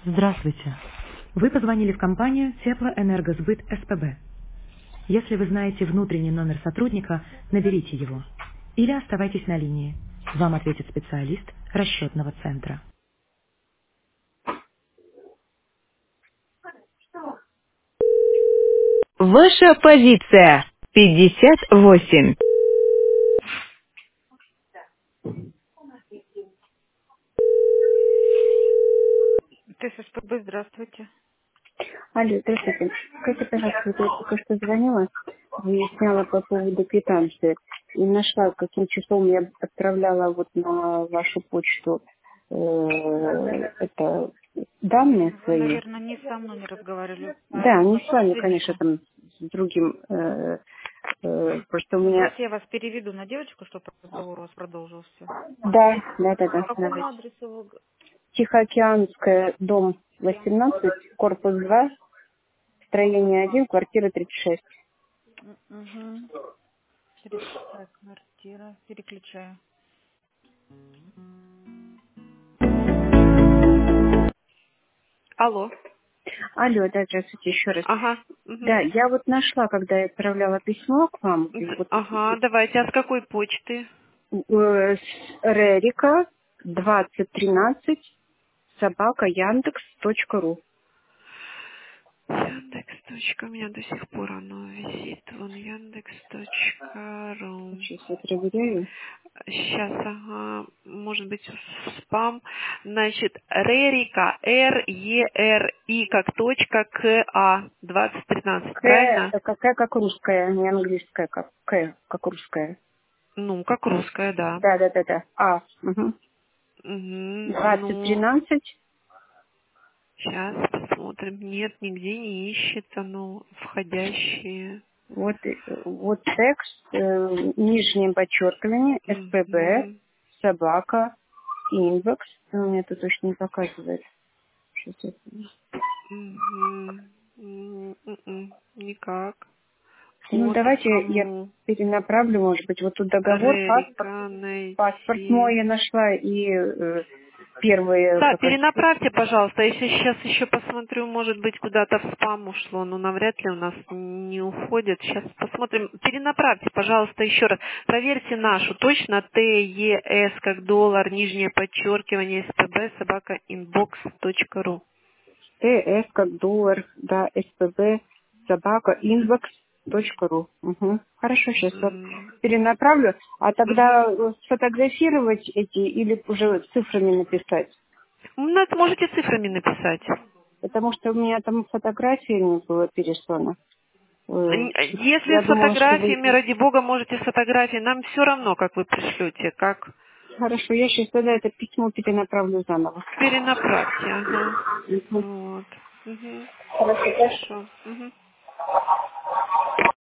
Здравствуйте. Вы позвонили в компанию Теплоэнергосбыт СПБ. Если вы знаете внутренний номер сотрудника, наберите его. Или оставайтесь на линии. Вам ответит специалист расчетного центра. Ваша позиция 58. ТССПБ, здравствуйте. Алло, здравствуйте. Скажите, пожалуйста, вот я только что звонила, выясняла по поводу квитанции и нашла, каким числом я отправляла вот на вашу почту это данные Вы, свои. наверное, не со мной не разговаривали, Да, не по с вами, конечно, посреднику. там с другим, просто у Ну, меня... давайте я вас переведу на девочку, чтобы разговор у вас продолжился. Да, По какому давайте. адресу вы... Тихоокеанская, дом 18, корпус 2, строение 1, квартира 36. Угу. 36-я квартира. Переключаю. Алло. Алло, да, здравствуйте еще раз. Ага. Да, Угу. я вот нашла, когда я отправляла письмо к вам, и вот Ага, давайте. А с какой почты? с Рерика 2013 собака Яндекс.ру. Яндекс. У меня до сих пор оно висит. Вон Яндекс.ру. Сейчас я проверяю. Сейчас, ага, может быть, в спам. Значит, Рерика, Р-Е-Р-И, как точка, К-А, 2013, К, правильно? какая как русская, не английская, как К, как русская. Ну, как русская, да. Да. А, угу. Угу, ну, 2013. сейчас посмотрим. Нет, нигде не ищется, ну, входящие. Вот, вот текст, нижнее подчеркивание, СПБ, Угу, собака, индекс. У меня тут точно не показывает. Сейчас никак. Ну, Вот давайте я кому перенаправлю, может быть, вот тут договор, Рерика паспорт мой найти. я нашла и первые Да, какая-то... перенаправьте, пожалуйста. Если сейчас еще посмотрю, может быть, куда-то в спам ушло, но навряд ли у нас не уходит. Сейчас посмотрим. Перенаправьте, пожалуйста, еще раз. Проверьте нашу. Точно ТЕС, как доллар, нижнее подчеркивание, СПБ, собака, inbox.ru. ТС как доллар, да, СПБ, собака, inbox.ru. Угу. Хорошо, сейчас вот М, перенаправлю. А мгм. тогда сфотографировать эти или уже цифрами написать? Можете цифрами написать. Потому что у меня там фотографии не было переслано. Если Я с думала, что фотографиями, вы... ради бога, можете с фотографией. Нам все равно, как вы пришлете, как Хорошо, я сейчас тогда это письмо перенаправлю заново. перенаправьте, ага. Мгм. Вот. Мгм. Хорошо, Хорошо. Мгм.